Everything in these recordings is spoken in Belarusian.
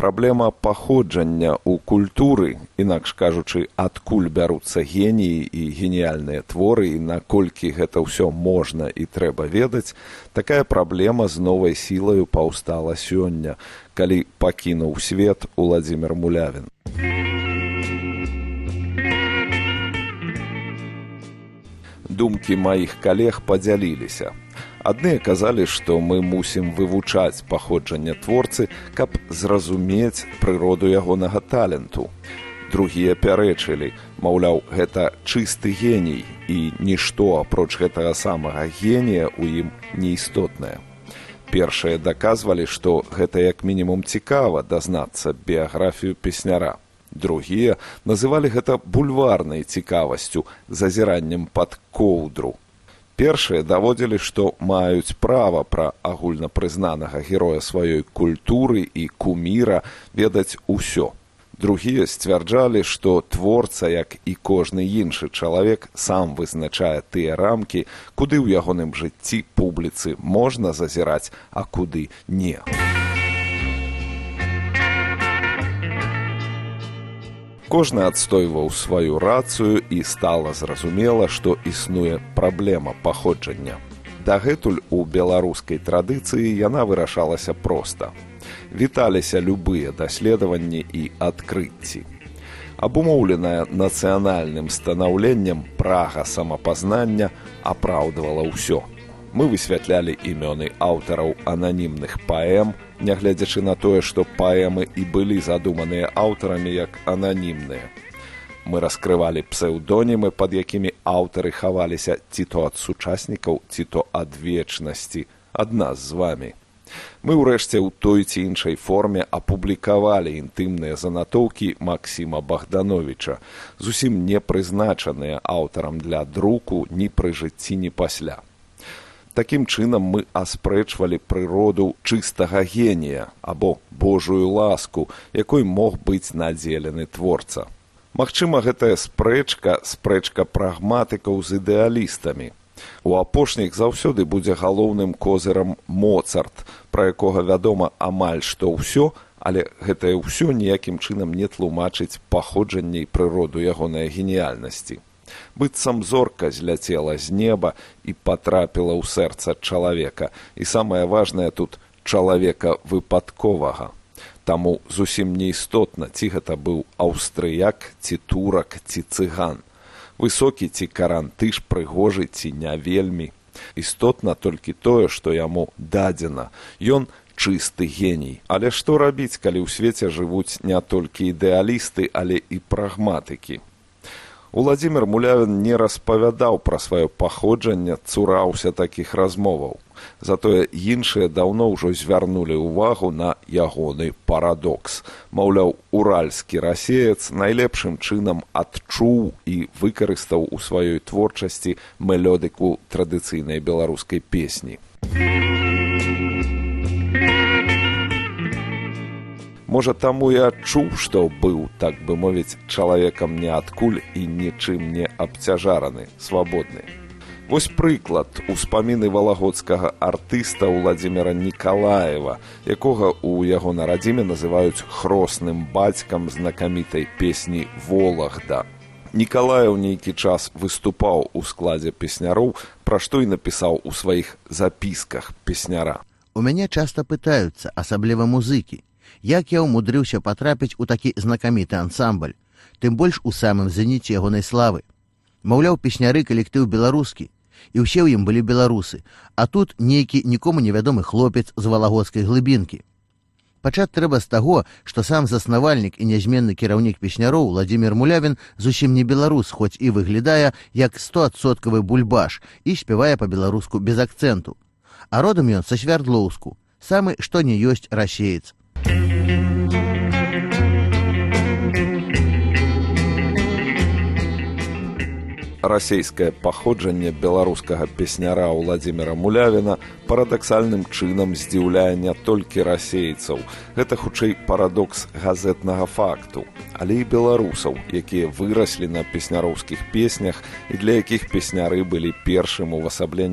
Праблема паходжання ў культуры, інакш кажучы, адкуль бяруцца геніі і геніяльныя творы, і наколькі гэта ўсё можна і трэба ведаць, такая праблема з новай сілаю паўстала сёння, калі пакінуў свет Уладзімір Мулявін. Думкі маіх калег падзяліліся. Адныя казалі, што мы мусім вывучаць паходжанне творцы, каб зразумець прыроду ягонага таленту. Другія пярэчылі, маўляў, гэта чысты геній, і нішто апроч гэтага самага генія ў ім неістотнае. Першыя даказвалі, што гэта як мінімум цікава дазнацца біяграфію песняра. Другія называлі гэта бульварнай цікавасцю, зазіраннем пад коўдру. Першыя даводзілі, што маюць права пра агульнапрызнанага героя сваёй культуры і куміра ведаць усё. Другія сцвярджалі, што творца, як і кожны іншы чалавек, сам вызначае тыя рамкі, куды ў ягоным жыцці публіцы можна зазіраць, а куды не. Кожны адстойваў сваю рацыю і стала зразумела, што існуе праблема паходжання. Дагэтуль у беларускай традыцыі яна вырашалася проста. Віталіся любыя даследаванні і адкрыцці. Абумоўленая нацыянальным станаўленнем прага самапазнання апраўдвала ўсё. Мы высвятлялі імёны аўтараў ананімных паэм, нягледзячы на тое, што паэмы і былі задуманыя аўтарамі як ананімныя. Мы раскрывалі псеўдонімы, пад якімі аўтары хаваліся ці то ад сучаснікаў, ці то ад вечнасці, ад нас з вамі. Мы ўрэшце ў той ці іншай форме апублікавалі інтымныя занатоўкі Максіма Богдановича, зусім не прызначаныя аўтарам для друку ні пры жыцці, ні пасля. Такім чынам мы аспрэчвалі прыроду чыстага генія або Божую ласку, якой мог быць надзелены творца. Магчыма, гэтая спрэчка прагматыкаў з ідэалістамі. У апошніх заўсёды будзе галоўным козырам Моцарт, пра якога вядома амаль што ўсё, але гэтае ўсё ніякім чынам не тлумачыць паходжанне і прыроду ягонай геніяльнасці. Быццам зорка зляцела з неба і патрапіла ў сэрца чалавека. І самае важнае тут чалавека выпадковага. Таму зусім неістотна, ці гэта быў аўстрыяк, ці турак, ці цыган. Высокі ці карантыш, прыгожы ці не вельмі. Істотна толькі тое, што яму дадзена. Ён чысты геній. Але што рабіць, калі ў свеце жывуць не толькі ідэалісты, але і прагматыкі? Уладзімір Мулявін не распавядаў пра сваё паходжанне, цураўся такіх размоваў. Затое іншыя даўно ўжо звярнулі ўвагу на ягоны парадокс. Маўляў, уральскі расеец найлепшым чынам адчуў і выкарыстаў у сваёй творчасці мелодыку традыцыйнай беларускай песні. Можа, таму і адчуў, што быў, так бы мовіць, чалавекам неадкуль і нічым не абцяжараны, свабодны. Вось прыклад успаміны валагодскага артыста Уладзіміра Нікалаева, якога ў яго на радзіме называюць хросным бацькам знакамітай песні «Вологда». Нікалаеў нейкі час выступаў у складзе песняроў, пра што і напісаў у сваіх запісках песняра. У мяне часта пытаюцца, асабліва музыкі, як я ўмудрыўся патрапіць у такі знакаміты ансамбль, тым больш у самым зеніце ягонай славы. Маўляў, песняры калектыў беларускі, і ўсе ў ім былі беларусы, а тут нейкі нікому невядомы хлопец з валагодскай глыбінкі. Пачаць трэба з таго, што сам заснавальнік і нязменны кіраўнік песняроў Уладзімір Мулявін зусім не беларус, хоць і выглядае як 100% бульбаш і спявае па-беларуску без акцэнту. А родам ён са Свярдлоўску, самы што не ёсць расеец. Расейскае паходжанне беларускага песняра Уладзіміра Мулявіна парадаксальным чынам здзіўляе не толькі расейцаў. Гэта хутчэй парадокс газетнага факту, але і беларусаў, якія выраслі на песняроўскіх песнях і для якіх песняры былі першым увасабленнем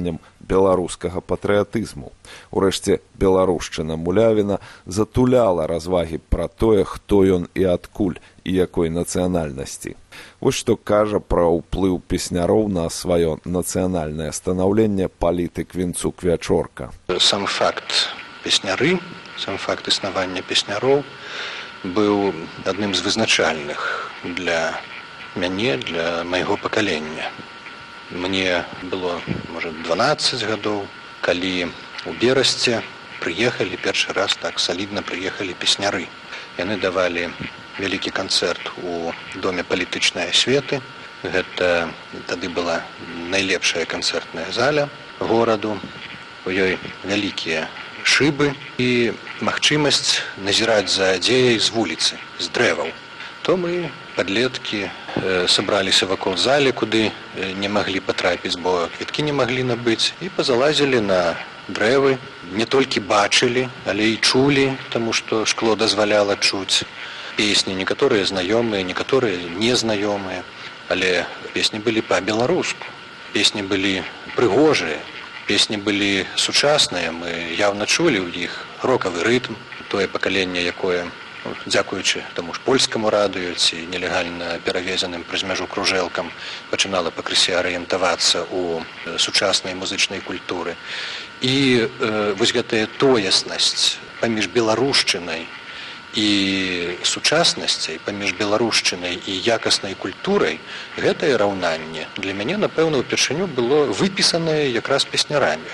беларускага патрыятызму. Урэшце, беларушчына Мулявіна затуляла развагі пра тое, хто ён і адкуль, і якой нацыянальнасці. Вось што кажа пра ўплыў песняроў на сваё нацыянальнае станаўленне палітык Вінцук Вячорка. Сам факт песняры, сам факт існавання песняроў быў адным з вызначальных для мяне, для майго пакалення. Мне было, можа, 12 гадоў, калі у Берасце прыехалі, першы раз так салідна прыехалі песняры. Яны давалі вялікі канцэрт у доме палітычнай асветы. Гэта тады была найлепшая канцэртная заля гораду. У ёй вялікія шыбы і магчымасць назіраць за дзеяй з вуліцы, з дрэваў. То мы, падлеткі, сабраліся вакол залі, куды не маглі патрапіць, бо квіткі не маглі набыць, і пазалазілі на дрэвы. Не толькі бачылі, але і чулі, таму што шкло дазваляла чуць песні, некаторыя знаёмыя, некаторыя незнаёмыя, але песні былі па-беларуску, песні былі прыгожыя, песні былі сучасныя, мы яўна чулі ў іх рокавы рытм, тое пакаленне, якое, дзякуючы таму ж польскаму радыё ці нелегальна перавезеным праз мяжу кружэлкам, пачынала пакрысе арыентавацца ў сучаснай музычнай культуры. І вось гэтая тоеснасць паміж беларушчынай і сучаснасцяй, паміж беларушчынай і якаснай культурай, гэтае раўнанне для мяне, напэўна, упершыню было выпісанае якраз песнярамі.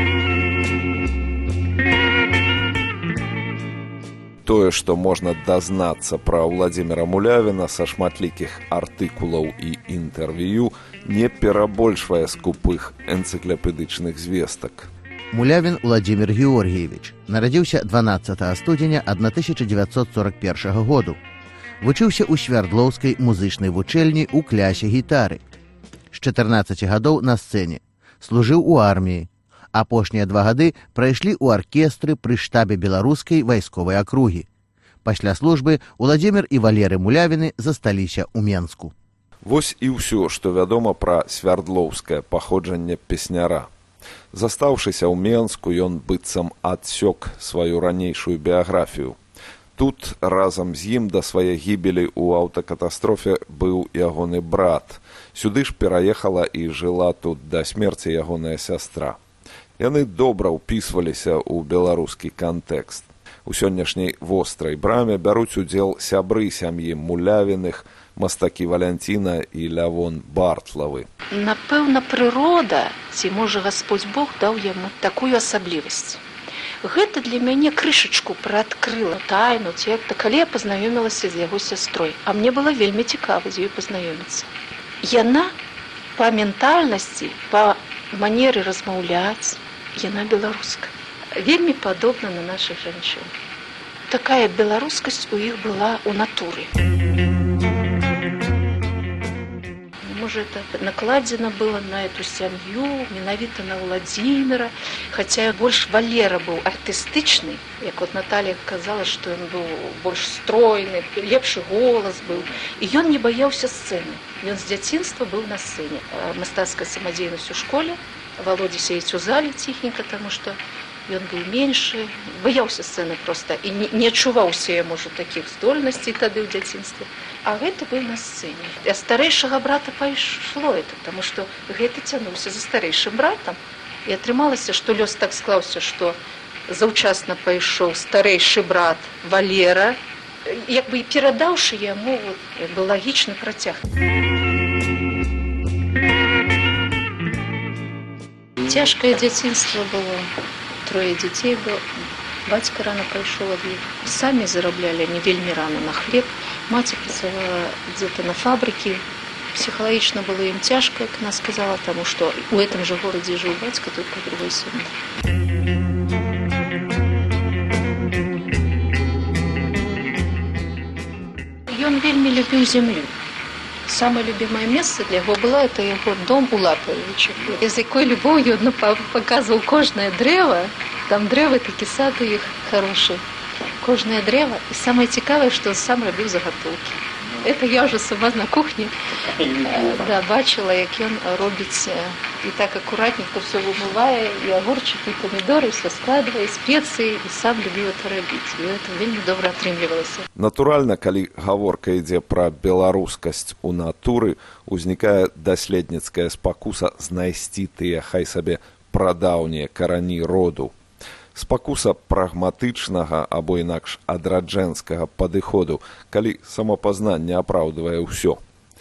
Тое, што можна дазнацца пра Владзіміра Мулявіна са шматлікіх артыкулаў і інтэрв'ю, не перабольшвае скупых энцыклапедычных звестак. Мулявін Владзімір Георгіевіч нарадзіўся 12 студзеня 1941 году. Вучыўся ў Свярдлоўскай музычнай вучэльні ў клясе гітары. З 14 гадоў на сцэне. Служыў у арміі. Апошнія 2 гады прайшлі ў аркестры пры штабе беларускай вайсковай акругі. Пасля службы Владзімір і Валеры Мулявіны засталіся ў Менску. Вось і ўсё, што вядома пра свярдлоўскае паходжанне песняра. Застаўшыся ў Менску, ён быццам адсёк сваю ранейшую біяграфію. Тут разам з ім да свае гібелі ў аўтакатастрофе быў ягоны брат. Сюды ж пераехала і жыла тут да смерці ягоная сястра. Яны добра ўпісваліся ў беларускі кантэкст. У сённяшняй вострай браме бяруць удзел сябры сям'і Мулявіных, мастакі Валянціна і Лявон Бартлавы. Напэўна, прырода, ці, можа, Гасподзь Бог даў яму такую асаблівасць. Гэта для мяне крышачку прыадкрыла тайну, ці як-то, калі я пазнаёмілася з яго сястрой. А мне было вельмі цікава з ёй пазнаёміцца. Яна па ментальнасці, па манеры размаўляць, яна беларуска. Вельмі падобна на нашых жанчын. Такая беларускасць у іх была ў натуры. Можа, это накладзена было на эту сям'ю, менавіта на Владзіміра, хаця больш Валера быў артыстычны, як вот Наталья казала, што ён быў больш стройны, лепшы голас быў, і ён не баяўся сцэны. Ён з дзяцінства быў на сцэне. Мастацкая самадзейнасць у школе, Володя сеяць у зале ціхенька, таму што ён быў меншы, баяўся сцэны проста і не адчуваўся яму ўжо такіх здольнасцей тады ў дзяцінстве. А гэта быў на сцэне. А старэйшага брата пайшло это, таму што гэта цянуўся за старэйшым братам. І атрымалася, што лёс так склаўся, што заўчасна пайшоў старэйшы брат Валера, як бы і перадаўшы яму вот, лагічны працяг. Цяжкае дзяцінства было. 3 дзяцей было. Бацька рана пайшоў ад іх. Самі зараблялі, они вельмі рана на хлеб. Маці працавала дзе-то на фабрыкі. Псіхалагічна было ім цяжка, як она сказала, таму што у гэтым жа горадзе жыў бацька, только ў другой сям'і. Ён вельмі любіў зямлю. Самое любимое место для яго было это яго дом у Лапавічах. З якой любоўю ён паказваў кожнае дрэва. Там дрэвы, такі сад у іх хороший. Кожнае дрэва. І самае цікавае, што сам рабіў загатоўкі. Это я ўжо сама на кухні бачыла, як ён робіць и так аккуратненько все вымывая, и огурчики, и помидоры, все складывая, специи, и сам любил это рабіць. І это вельмі добра атрымлівалася. Натуральна, калі гаворка ідзе пра беларускасць у натуры, узнікае даследніцкая спакуса знайсці тыя, хай сабе, прадаўнія карані роду. Спакуса прагматычнага або інакш адраджэнскага падыходу, калі самапазнанне апраўдвае ўсё.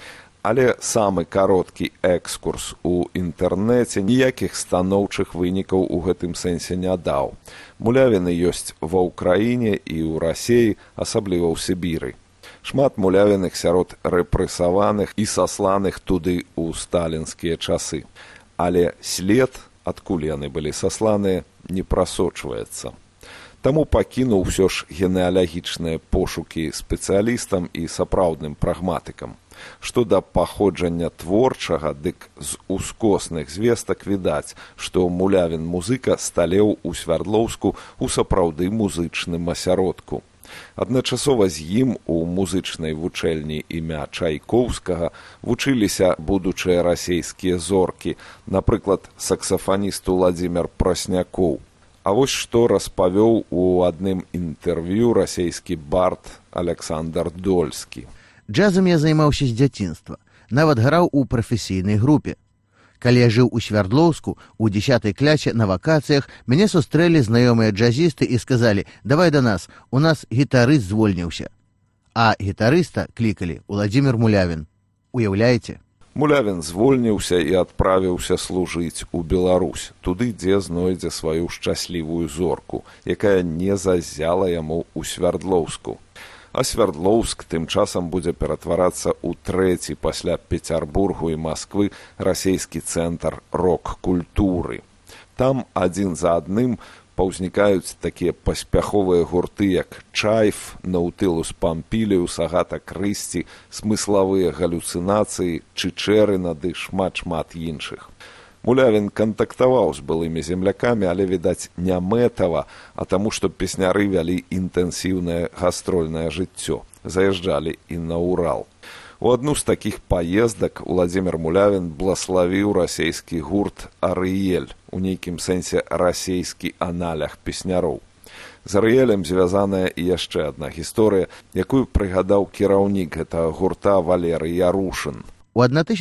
Але самы кароткі экскурс у інтэрнэце ніякіх станоўчых вынікаў у гэтым сэнсе не даў. Мулявіны ёсць ва ўкраіне і ў Расеі, асабліва ў Сібіры. Шмат мулявіных сярод рэпрэсаваных і сасланых туды ў сталінскія часы. Але след, адкуль яны былі сасланыя, не прасочваецца. Таму пакінуў усё ж генеалагічныя пошукі спецыялістам і сапраўдным прагматыкам. Што да паходжання творчага, дык з ускосных звестак відаць, што мулявін музыка сталеў у Свярдлоўску ў сапраўды музычным асяродку. Адначасова з ім у музычнай вучэльні імя Чайкоўскага вучыліся будучыя расейскія зоркі, напрыклад, саксафаніст Уладзімір Праснякоў. А вось што распавёў у адным інтэрв'ю расейскі бард Александр Дольскі. Джазам я займаўся з дзяцінства, нават граў у прафесійнай групе. Калі я жыў у Свярдлоўску, у 10-й класе на вакацыях мяне сустрэлі знаёмыя джазісты і сказалі: «Давай да нас, у нас гітарыст звольніўся». А гітарыста клікалі Уладзімір Мулявін. Уяўляеце? Мулявін звольніўся і адправіўся служыць у Беларусь, туды, дзе знойдзе сваю шчаслівую зорку, якая не зазяла яму ў Свярдлоўску. А Свярдлоўск тым часам будзе ператварацца ў трэці пасля Пецярбургу і Масквы расейскі цэнтр рок-культуры. Там адзін за адным паўзнікаюць такія паспяховыя гурты, як Чайф, Наутылус Пампіліус, Агата Крысці, смыславыя галюцынацыі, Чычэрына ды шмат-шмат іншых. Мулявін кантактаваў з былымі землякамі, але, відаць, не мэтава, а таму, што песняры вялі інтэнсіўнае гастрольнае жыццё. Заязджалі і на Урал. У адну з такіх паездак Уладзімір Мулявін блаславіў расейскі гурт «Арыель», у нейкім сэнсе расейскі аналях песняроў. З «Арыелем» звязаная і яшчэ адна гісторыя, якую прыгадаў кіраўнік гэтага гурта Валерый Ярушын. У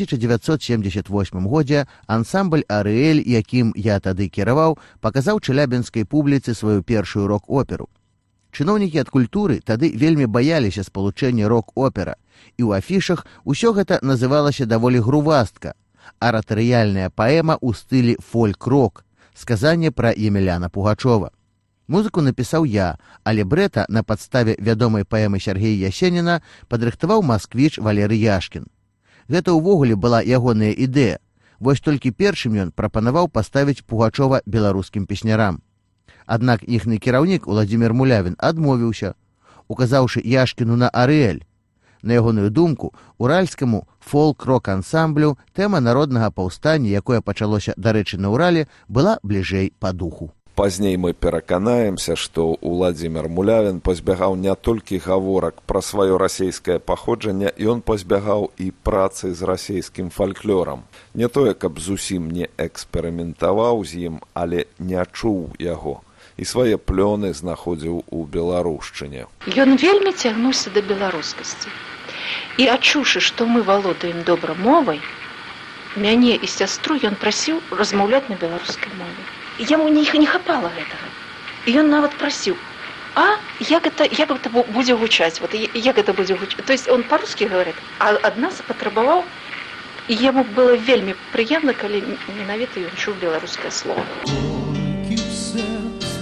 1978 годзе ансамбль «Арыэль», якім я тады кіраваў, паказаў чэлябінскай публіцы сваю першую рок-оперу. Чыноўнікі ад культуры тады вельмі баяліся спалучэння рок-опера, і ў афішах усё гэта называлася даволі грувастка. Аратарыяльная паэма ў стылі фольк-рок, сказанне пра Емеляна Пугачова. Музыку напісаў я, але брэта на падставе вядомай паэмы Сергея Ясеніна падрыхтаваў масквіч Валерый Яшкін. Гэта ўвогуле была ягоная ідэя. Вось толькі першым ён прапанаваў паставіць Пугачова беларускім песнярам. Аднак іхны кіраўнік Уладзімір Мулявін адмовіўся, указаўшы Яшкіну на «Арыэль». На ягоную думку, уральскаму фолк-рок-ансамблю тэма народнага паўстання, якое пачалося, дарэчы, на Урале, была бліжэй па духу. Пазней мы пераканаемся, што Уладзімір Мулявін пазбягаў не толькі гаворак пра сваё расейскае паходжанне, ён пазбягаў і працы з расейскім фальклорам. Не тое, каб зусім не эксперыментаваў з ім, але не чуў яго. І свае плёны знаходзіў у беларушчыне. Ён вельмі цягнуўся да беларускасці. І адчуўшы, што мы валодаем добра мовай, мяне і сястру ён прасіў размаўляць на беларускай мове. Яму не хапала гэтага. І ён нават прасіў: «А як гэта будзе гучаць? Вот як гэта будзе гучаць?» То есть он па-русски говорит, а ад нас патрабаваў, і яму было вельмі прыемна, калі менавіта ён чуў беларускае слово. Толькі ў сэрцы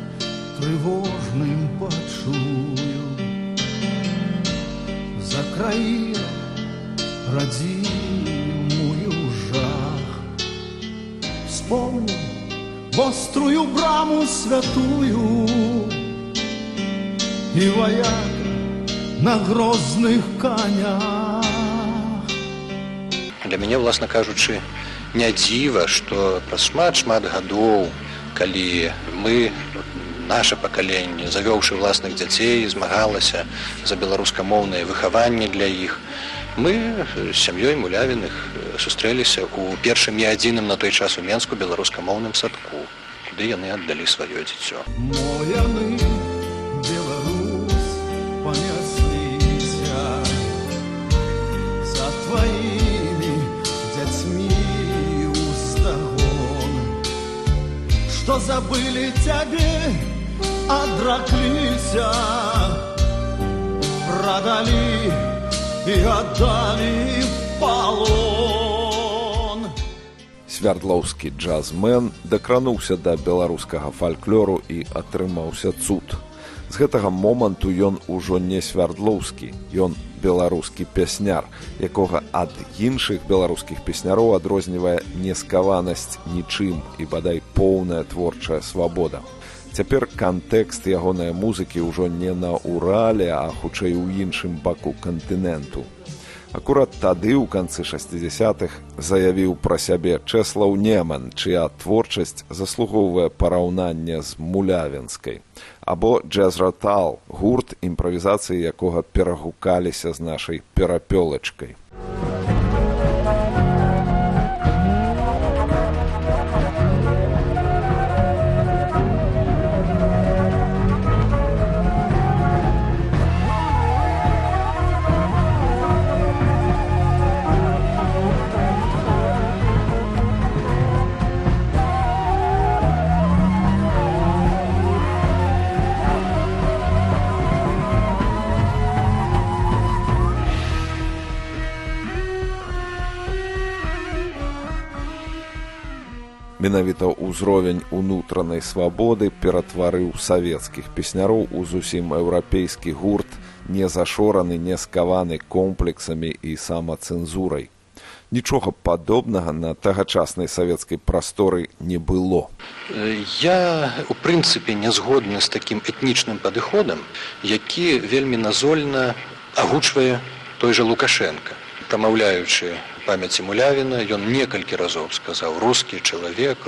трывожным пачую за краіну радзімую жах. Вспомню вострую браму святую і ваяка на грозных конях. Для мяне, власна кажучы, не дзіва, што праз шмат гадоў, калі мы, наша пакаленне, завёўшы власных дзяцей, змагалася за беларускамоўнае выхаванне для іх, Мы з сям'ёй Мулявіных сустрэліся ў першым і адзіным на той час у Менску беларускамоўным садку, куды яны аддалі сваё дзіцё. Мо яны, Беларусь, панесліся за тваімі дзяцьмі ўздагон, што забылі цябе, адракліся, прадалі і аддалі палон. Свярдлоўскі джазмен дакрануўся да беларускага фальклору і атрымаўся цуд. З гэтага моманту ён ужо не свярдлоўскі, ён беларускі пясняр, якога ад іншых беларускіх песняроў адрознівае нескаванасць нічым і бадай поўная творчая свабода. Цяпер кантэкст ягонай музыкі ўжо не на Урале, а хутчэй у іншым баку кантыненту. Акурат тады, у канцы 60-х, заявіў пра сябе Чэслаў Неман, чыя творчасць заслугоўвае параўнання з мулявінскай. Або Джаз Ротал, гурт, імправізацыі якога перагукаліся з нашай перапёлачкай. Менавіта ўзровень унутранай свабоды ператварыў савецкіх песняроў у зусім еўрапейскі гурт, не зашораны, не скаваны комплексамі і самацэнзурай. Нічога падобнага на тагачаснай савецкай прасторы не было. Я, у прынцыпе, не згодны з такім этнічным падыходам, які вельмі назольна агучвае той жа Лукашенко. Прамаўляючы памяці Мулявіна, ён некалькі разоў сказаў рускі чалавек,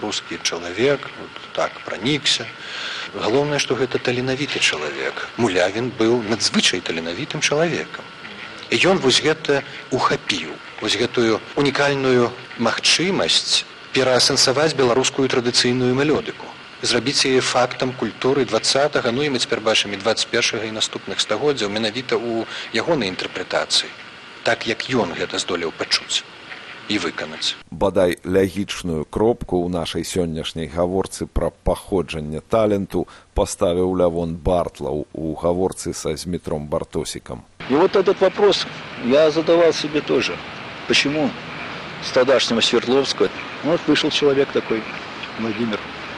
вот так пранікся. Галоўнае, што гэта таленавіты чалавек. Мулявін быў надзвычай таленавітым чалавекам. І ён вось гэта ухапіў, вось гэтую унікальную магчымасць пераасэнсаваць беларускую традыцыйную мелодыку, зрабіць яе фактам культуры 20-га, ну і мы цяпер бачым і 21-га і наступных стагоддзяў менавіта ў ягонай інтэрпрэтацыі, так як ён гэта здолеў пачуць і выканаць. Бадай лягічную кропку ў нашай сённяшняй гаворцы пра паходжанне таленту паставіў Лявон Бартлаў у гаворцы са Змітром Бартосікам. И вот этот вопрос я задавал себе тоже. Почему с тогдашнего Свердловска вот вышел человек такой, Владимир.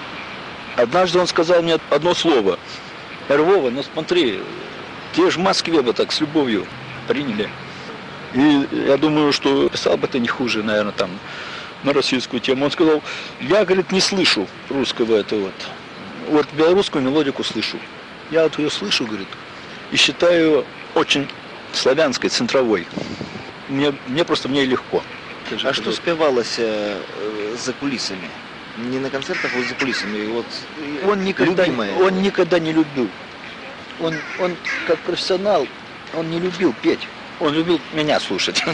Однажды он сказал мне одно слово. Я говорю: Вова, ну смотри, те же в Москве бы так с любовью приняли. И я думаю, что писал бы ты не хуже, наверное, там, на российскую тему. Он сказал: я, говорит, не слышу русского этого вот. Вот белорусскую мелодику слышу. Я вот ее слышу, говорит, и считаю ее очень славянской, центровой. Мне просто в ней легко. А что спевалось за кулисами? Не на концертах, а вот за кулисами. Вот он никогда не любил. Он как профессионал, он не любил петь. Он любил меня слушать.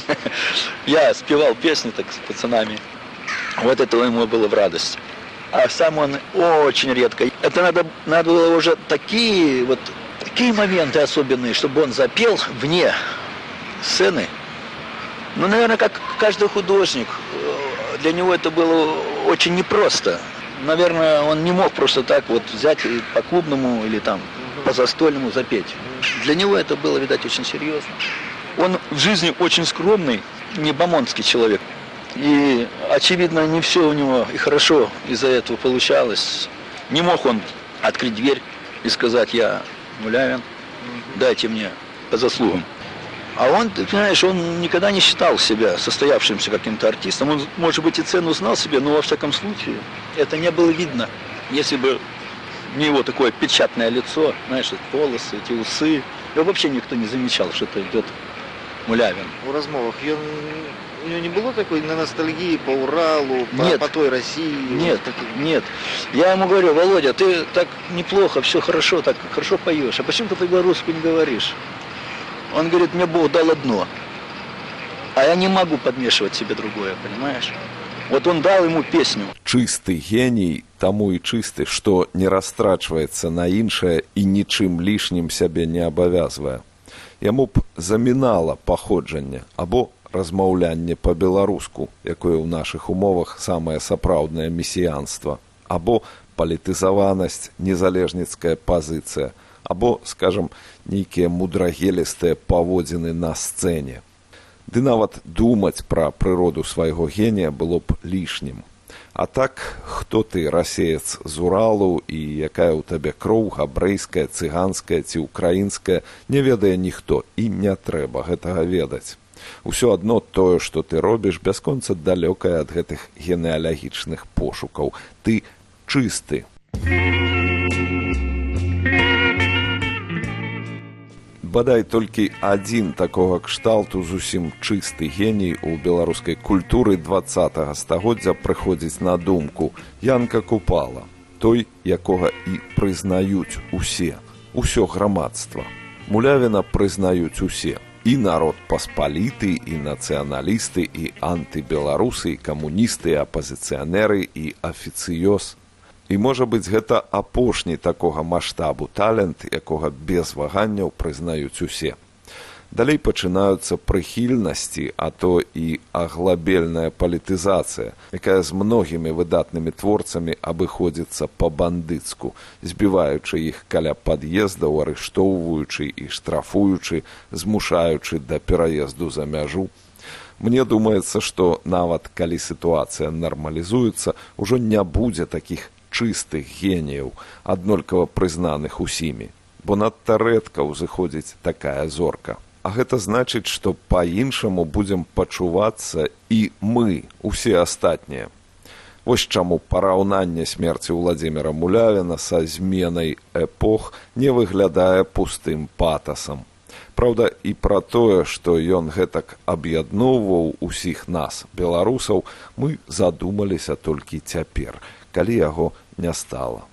Я спевал песни так с пацанами. Вот этого ему было в радость. А сам он очень редко. Это надо было уже такие моменты особенные, чтобы он запел вне сцены. Ну, наверное, как каждый художник, для него это было очень непросто. Наверное, он не мог просто так вот взять и по клубному или там по застольному запеть. Для него это было, видать, очень серьезно. Он в жизни очень скромный, не бомондский человек. И, очевидно, не все у него и хорошо из-за этого получалось. Не мог он открыть дверь и сказать: я Мулявин, дайте мне по заслугам. А он, ты знаешь, он никогда не считал себя состоявшимся каким-то артистом. Он, может быть, и цену знал себе, но во всяком случае это не было видно. Если бы не его такое печатное лицо, знаешь, волосы, эти усы, его вообще никто не замечал, что это идет Мулявин. У размовах у него не было такой на ностальгии по Уралу, по той России? Нет. Я ему говорю: Володя, ты так неплохо, все хорошо, так хорошо поешь. А почему ты по-белорусски не говоришь? Он говорит: мне Бог дал одно. А я не могу подмешивать себе другое, понимаешь? Вот он дал ему песню. Чысты геній таму і чысты, што не растрачваецца на іншае і нічым лішнім сябе не абавязвае. Яму б замінала паходжанне або размаўлянне па-беларуску, якое ў нашых умовах самае сапраўднае месіянства, або палітызаванасць, незалежніцкая пазіцыя, або, скажам, нейкія мудрагелістыя паводзіны на сцэне. Ды нават думаць пра прыроду свайго генія было б лішнім. А так, хто ты, расеец з Уралу, і якая ў табе кроў, габрэйская, цыганская ці украінская, не ведае ніхто, і не трэба гэтага ведаць. Усё адно тое, што ты робіш, бясконца далёкае ад гэтых генеалагічных пошукаў. Ты чысты. Бадай толькі адзін такога кшталту зусім чысты геній у беларускай культуры 20-го стагоддзя прыходзіць на думку. Янка Купала, той, якога і прызнаюць усе, усё грамадства. Мулявіна прызнаюць усе. І народ паспаліты, і нацыяналісты, і антыбеларусы, і камуністы, і апазіцыянеры, і афіцыёз. І, можа быць, гэта апошні такога маштабу талент, якога без ваганняў прызнаюць усе. Далей пачынаюцца прыхільнасці, а то і аглабельная палітызацыя, якая з многімі выдатнымі творцамі абыходзіцца па-бандыцку, збіваючы іх каля пад'ездаў, арыштоўваючы і штрафуючы, змушаючы да пераезду за мяжу. Мне думаецца, што нават калі сітуацыя нармалізуецца, ужо не будзе такіх чыстых геніяў, аднолькава прызнаных усімі, бо надта рэдка ўзыходзіць такая зорка. А гэта значыць, што па-іншаму будзем пачувацца і мы, усе астатнія. Вось чаму параўнанне смерці Уладзіміра Мулявіна са зменай эпох не выглядае пустым патасам. Праўда, і пра тое, што ён гэтак аб'ядноўваў усіх нас, беларусаў, мы задумаліся толькі цяпер, калі яго не стала.